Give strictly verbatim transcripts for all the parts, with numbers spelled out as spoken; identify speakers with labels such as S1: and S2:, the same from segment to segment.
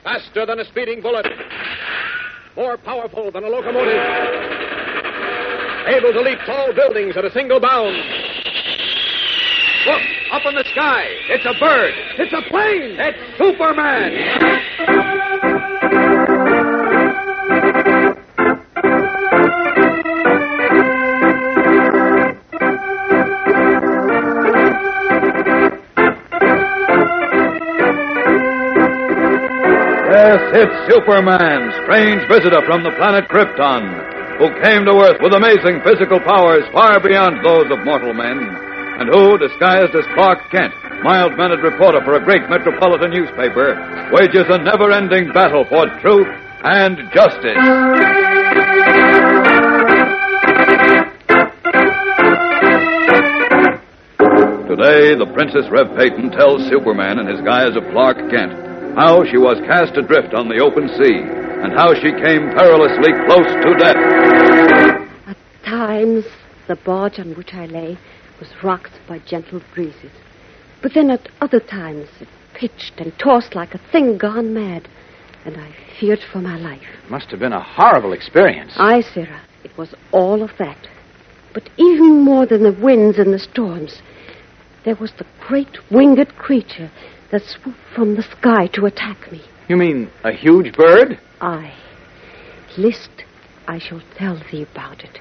S1: Faster than a speeding bullet. More powerful than a locomotive. Able to leap tall buildings at a single bound. Look, up in the sky. It's a bird. It's a plane. It's Superman.
S2: Yes, it's Superman, strange visitor from the planet Krypton, who came to Earth with amazing physical powers far beyond those of mortal men, and who, disguised as Clark Kent, mild-mannered reporter for a great metropolitan newspaper, wages a never-ending battle for truth and justice. Today, the Princess Rev Peyton tells Superman in his guise of Clark Kent how she was cast adrift on the open sea, and how she came perilously close to death.
S3: At times, the barge on which I lay was rocked by gentle breezes. But then at other times, it pitched and tossed like a thing gone mad, and I feared for my life.
S4: Must have been a horrible experience.
S3: Aye, Sarah, it was all of that. But even more than the winds and the storms, there was the great winged creature that swooped from the sky to attack me.
S4: You mean a huge bird?
S3: Aye. List, I shall tell thee about it.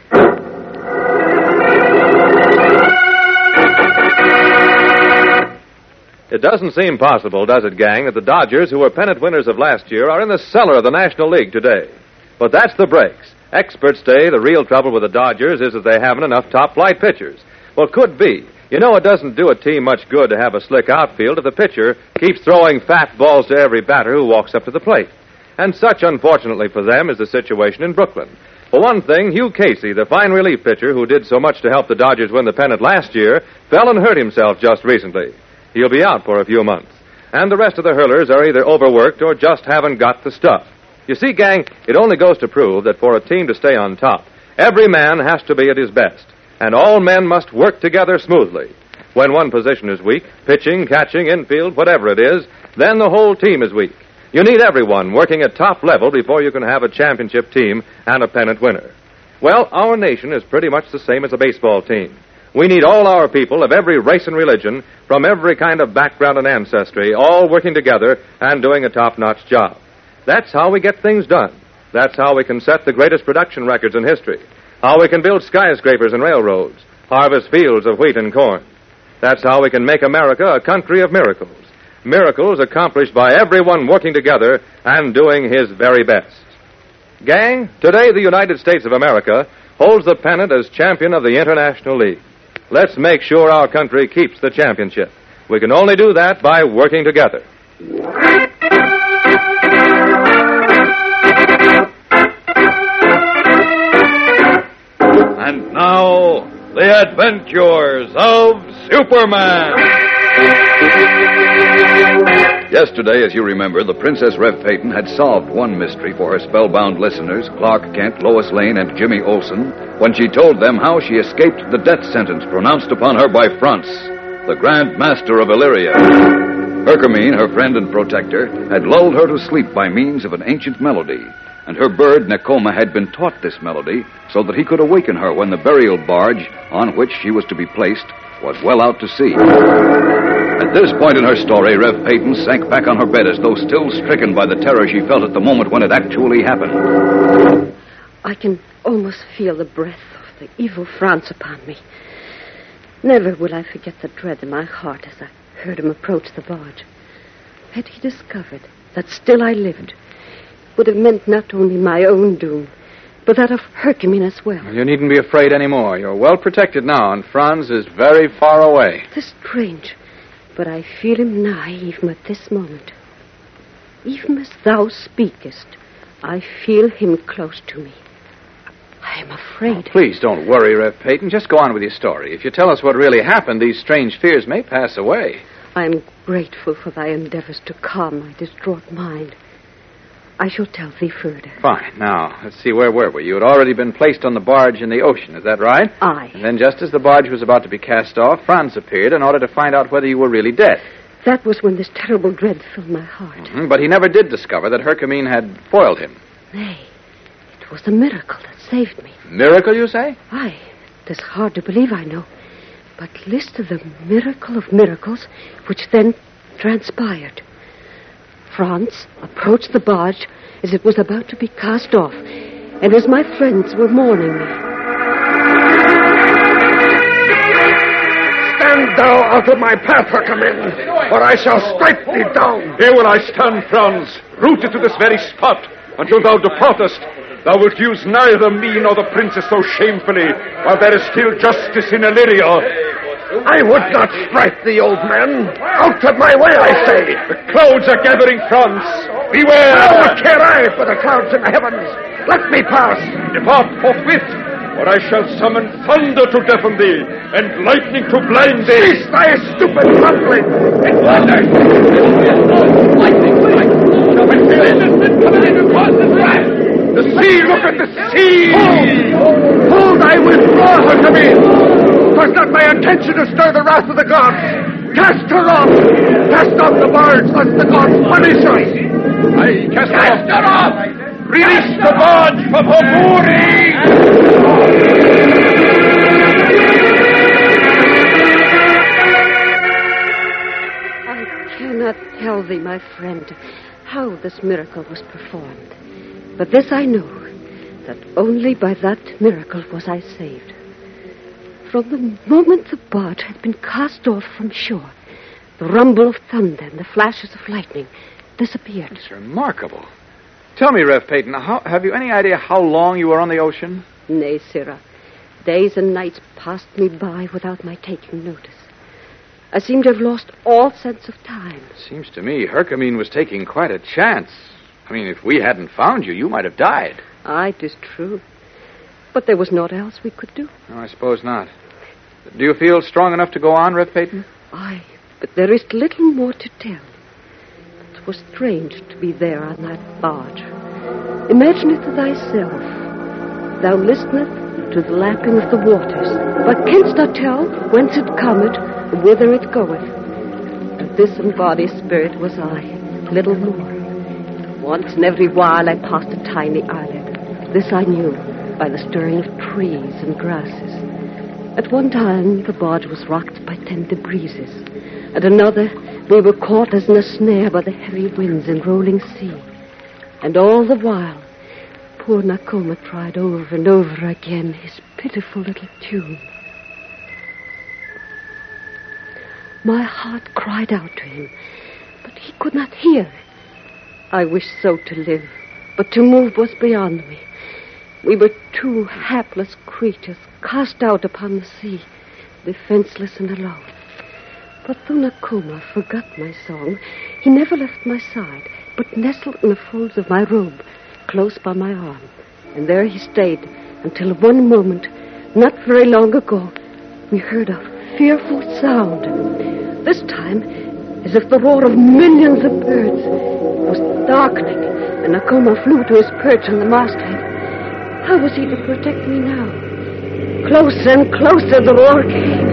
S5: It doesn't seem possible, does it, gang, that the Dodgers, who were pennant winners of last year, are in the cellar of the National League today. But that's the breaks. Experts say the real trouble with the Dodgers is that they haven't enough top-flight pitchers. Well, could be. You know, it doesn't do a team much good to have a slick outfield if the pitcher keeps throwing fat balls to every batter who walks up to the plate. And such, unfortunately for them, is the situation in Brooklyn. For one thing, Hugh Casey, the fine relief pitcher who did so much to help the Dodgers win the pennant last year, fell and hurt himself just recently. He'll be out for a few months. And the rest of the hurlers are either overworked or just haven't got the stuff. You see, gang, it only goes to prove that for a team to stay on top, every man has to be at his best. And all men must work together smoothly. When one position is weak, pitching, catching, infield, whatever it is, then the whole team is weak. You need everyone working at top level before you can have a championship team and a pennant winner. Well, our nation is pretty much the same as a baseball team. We need all our people of every race and religion, from every kind of background and ancestry, all working together and doing a top-notch job. That's how we get things done. That's how we can set the greatest production records in history. How we can build skyscrapers and railroads, harvest fields of wheat and corn. That's how we can make America a country of miracles. Miracles accomplished by everyone working together and doing his very best. Gang, today the United States of America holds the pennant as champion of the International League. Let's make sure our country keeps the championship. We can only do that by working together.
S2: And now, the adventures of Superman. Yesterday, as you remember, the Princess Rev Peyton had solved one mystery for her spellbound listeners, Clark Kent, Lois Lane, and Jimmy Olsen, when she told them how she escaped the death sentence pronounced upon her by Franz, the Grand Master of Illyria. Hercamine, her friend and protector, had lulled her to sleep by means of an ancient melody, and her bird, Nekoma, had been taught this melody so that he could awaken her when the burial barge on which she was to be placed was well out to sea. At this point in her story, Rev Peyton sank back on her bed as though still stricken by the terror she felt at the moment when it actually happened.
S3: I can almost feel the breath of the evil Franz upon me. Never will I forget the dread in my heart as I heard him approach the barge. Had he discovered that still I lived, would have meant not only my own doom, but that of Hercamine as well.
S4: You needn't be afraid anymore. You're well protected now, and Franz is very far away.
S3: It is strange, but I feel him nigh even at this moment. Even as thou speakest, I feel him close to me. I am afraid.
S4: Oh, please don't worry, Rev Peyton. Just go on with your story. If you tell us what really happened, these strange fears may pass away.
S3: I am grateful for thy endeavors to calm my distraught mind. I shall tell thee further.
S4: Fine. Now, let's see, where were we? You had already been placed on the barge in the ocean, is that right?
S3: Aye.
S4: And then just as the barge was about to be cast off, Franz appeared in order to find out whether you were really dead.
S3: that was when this terrible dread filled my heart.
S4: Mm-hmm, but he never did discover that Hercamine had foiled him.
S3: Nay, it was a miracle that saved me.
S4: Miracle, you say?
S3: Aye, it is hard to believe, I know. But listen to the miracle of miracles which then transpired. Franz approached the barge as it was about to be cast off, and as my friends were mourning me.
S1: Stand thou out of my path, Hercamine, or I shall strike thee down.
S6: Here will I stand, Franz, rooted to this very spot, until thou departest. Thou wilt use neither me nor the princess so shamefully, while there is still justice in Illyria.
S1: I would not strike thee, old man. Out of my way, I say.
S6: The clouds are gathering, Franz. Beware!
S1: What care I for the clouds in the heavens? Let me pass.
S6: Depart forthwith, or I shall summon thunder to deafen thee, and lightning to blind thee.
S1: Cease thy stupid mumbling.
S6: It's thunder! Lightning! The sea! Look at the sea!
S1: Hold! Hold! I withdraw, Hercamine! 'Twas not my intention to stir the wrath of the gods. Cast her off! Cast off the barge, lest the gods punish us!
S6: Aye, cast, cast her off! Release the barge from her mooring!
S3: I cannot tell thee, my friend, how this miracle was performed. But this I know, that only by that miracle was I saved. From the moment the barge had been cast off from shore, the rumble of thunder and the flashes of lightning disappeared.
S4: It's remarkable. Tell me, Rev Peyton, how, have you any idea how long you were on the ocean?
S3: Nay, Sirrah. Days and nights passed me by without my taking notice. I seemed to have lost all sense of time.
S4: Seems to me Hercamine was taking quite a chance. I mean, if we hadn't found you, you might have died.
S3: Aye, it is true. But there was naught else we could do.
S4: No, I suppose not. Do you feel strong enough to go on, Rev Peyton?
S3: Aye, but there is little more to tell. It was strange to be there on that barge. Imagine it to thyself. Thou listenest to the lapping of the waters, but canst not tell whence it cometh, or whither it goeth. And this embodied spirit was I, little more. Once in every while I passed a tiny islet. This I knew by the stirring of trees and grasses. At one time, the barge was rocked by tender breezes. At another, we were caught as in a snare by the heavy winds and rolling sea. And all the while, poor Nakoma tried over and over again his pitiful little tune. My heart cried out to him, but he could not hear. I wished so to live, but to move was beyond me. We were two hapless creatures cast out upon the sea, defenseless and alone. But though Nakoma forgot my song, he never left my side, but nestled in the folds of my robe, close by my arm. And there he stayed until one moment, not very long ago, we heard a fearful sound. This time, as if the roar of millions of birds. It was darkening, and Nakoma flew to his perch on the masthead. How was he to protect me now? Closer and closer the roar came.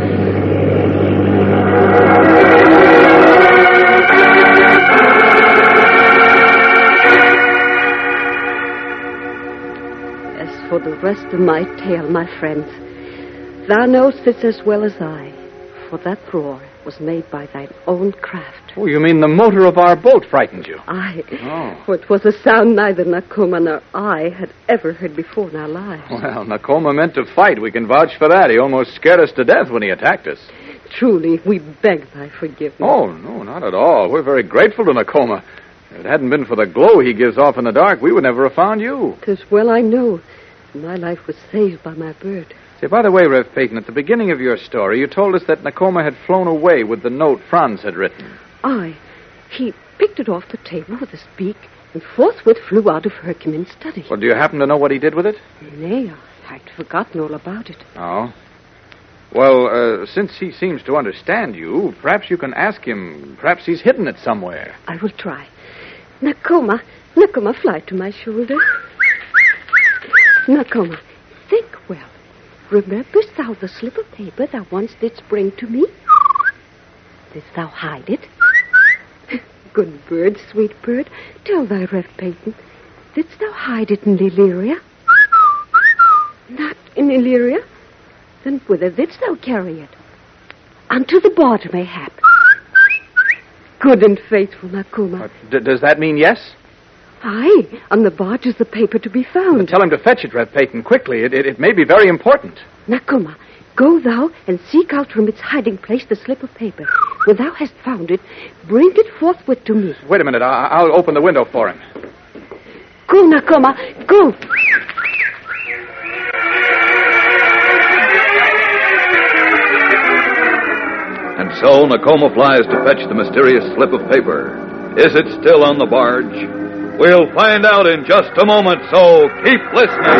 S3: As for the rest of my tale, my friends, thou knowest this as well as I, for that roar was made by thine own craft.
S4: Oh, you mean the motor of our boat frightened you?
S3: Aye.
S4: Oh.
S3: For it was a sound neither Nakoma nor I had ever heard before in our lives.
S4: Well, Nakoma meant to fight. We can vouch for that. He almost scared us to death when he attacked us.
S3: Truly, we beg thy forgiveness.
S4: Oh, no, not at all. We're very grateful to Nakoma. If it hadn't been for the glow he gives off in the dark, we would never have found you.
S3: 'Tis well I know. My life was saved by my bird.
S4: Say, by the way, Rev Peyton, at the beginning of your story, you told us that Nakoma had flown away with the note Franz had written.
S3: Aye. He picked it off the table with his beak and forthwith flew out of Hercamine's study.
S4: Well, do you happen to know what he did with it?
S3: Nay, I'd forgotten all about it.
S4: Oh? Well, uh, since he seems to understand you, perhaps you can ask him. Perhaps he's hidden it somewhere.
S3: I will try. Nakoma, Nakoma, fly to my shoulder. Nakoma, think well. Rememberest thou the slip of paper thou once didst bring to me? Didst thou hide it? Good bird, sweet bird, tell thy Rev Peyton, didst thou hide it in Illyria? Not in Illyria? Then whither didst thou carry it? Unto the border, mayhap. Good and faithful, Nakuma.
S4: Uh, d- does that mean yes?
S3: Aye, on the barge is the paper to be found.
S4: Well, tell him to fetch it, Rev Peyton, quickly. It, it, it may be very important.
S3: Nakuma, go thou and seek out from its hiding place the slip of paper. When thou hast found it, bring it forthwith to me.
S4: Wait a minute. I- I'll open the window for him.
S3: Go, Nakuma, go.
S2: And so Nakoma flies to fetch the mysterious slip of paper. Is it still on the barge? We'll find out in just a moment, so keep listening.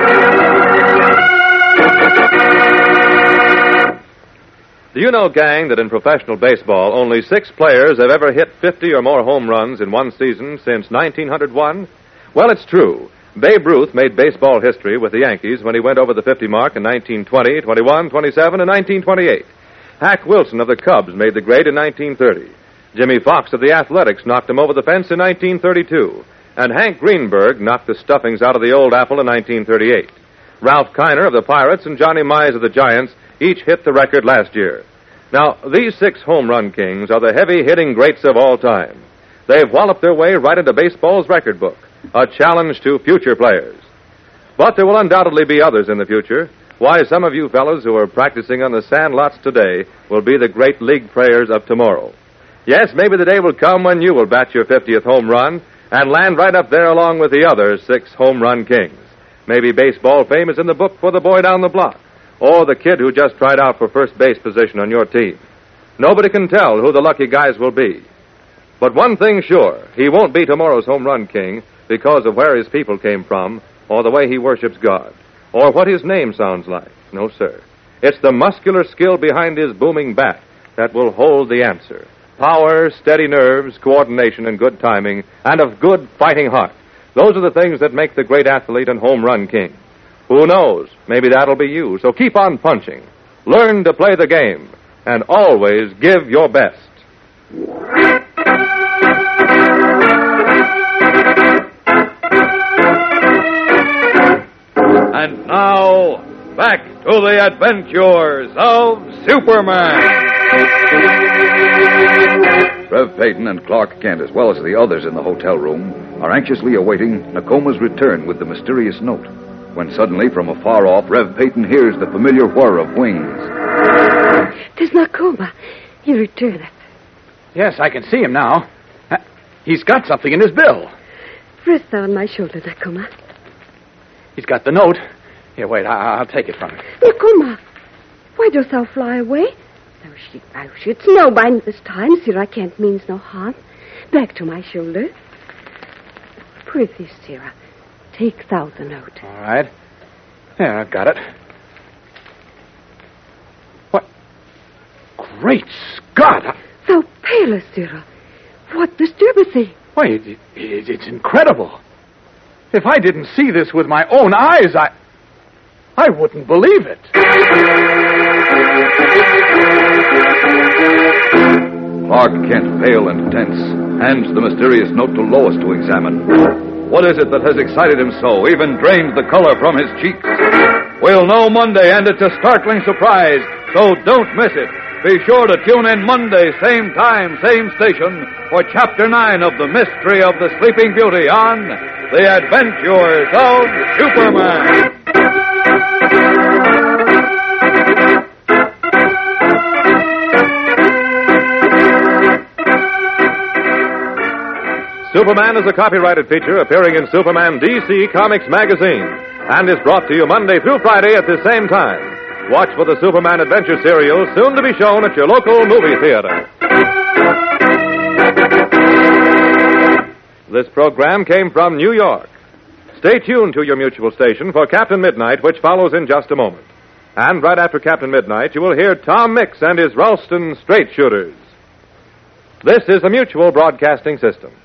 S5: Do you know, gang, that in professional baseball, only six players have ever hit fifty or more home runs in one season since nineteen oh one? Well, it's true. Babe Ruth made baseball history with the Yankees when he went over the fifty mark in nineteen twenty, twenty-one, twenty-seven, and nineteen twenty-eight. Hack Wilson of the Cubs made the grade in nineteen thirty. Jimmy Fox of the Athletics knocked him over the fence in nineteen thirty-two. And Hank Greenberg knocked the stuffings out of the old apple in nineteen thirty-eight. Ralph Kiner of the Pirates and Johnny Mize of the Giants each hit the record last year. Now, these six home run kings are the heavy-hitting greats of all time. They've walloped their way right into baseball's record book, a challenge to future players. But there will undoubtedly be others in the future. Why, some of you fellows who are practicing on the sand lots today will be the great league players of tomorrow. Yes, maybe the day will come when you will bat your fiftieth home run and land right up there along with the other six home run kings. Maybe baseball fame is in the book for the boy down the block, or the kid who just tried out for first base position on your team. Nobody can tell who the lucky guys will be. But one thing's sure, he won't be tomorrow's home run king because of where his people came from, or the way he worships God, or what his name sounds like. No, sir. It's the muscular skill behind his booming bat that will hold the answer. Power, steady nerves, coordination, and good timing, and of good fighting heart. Those are the things that make the great athlete and home run king. Who knows? Maybe that'll be you. So keep on punching. Learn to play the game. And always give your best.
S2: And now, back to the adventures of Superman. Rev Peyton and Clark Kent, as well as the others in the hotel room, are anxiously awaiting Nakoma's return with the mysterious note. When suddenly, from afar off, Rev Peyton hears the familiar whir of wings.
S3: 'Tis Nakoma. He returneth.
S4: Yes, I can see him now. Uh, he's got something in his bill.
S3: Rest thou on my shoulder, Nakoma.
S4: He's got the note. Here, wait, I- I'll take it from him.
S3: Nakoma, why dost thou fly away? Thou, sh- thou shouldst know by this time, Sarah Kent means no harm. Back to my shoulder. Prithee, Sarah, take thou the note.
S4: All right. Yeah, I've got it. What? Great Scott! I-
S3: Thou palest, Sarah. What disturbeth thee?
S4: Why, it, it, it's incredible. If I didn't see this with my own eyes, I... I wouldn't believe it.
S2: Clark Kent, pale and tense, hands the mysterious note to Lois to examine. What is it that has excited him so, even drained the color from his cheeks? We'll know Monday, and it's a startling surprise, so don't miss it. Be sure to tune in Monday, same time, same station, for Chapter nine of The Mystery of the Sleeping Beauty on The Adventures of Superman.
S5: Superman is a copyrighted feature appearing in Superman D C Comics magazine and is brought to you Monday through Friday at the same time. Watch for the Superman Adventure serial, soon to be shown at your local movie theater. This program came from New York. Stay tuned to your mutual station for Captain Midnight, which follows in just a moment. And right after Captain Midnight, you will hear Tom Mix and his Ralston Straight Shooters. This is the Mutual Broadcasting System.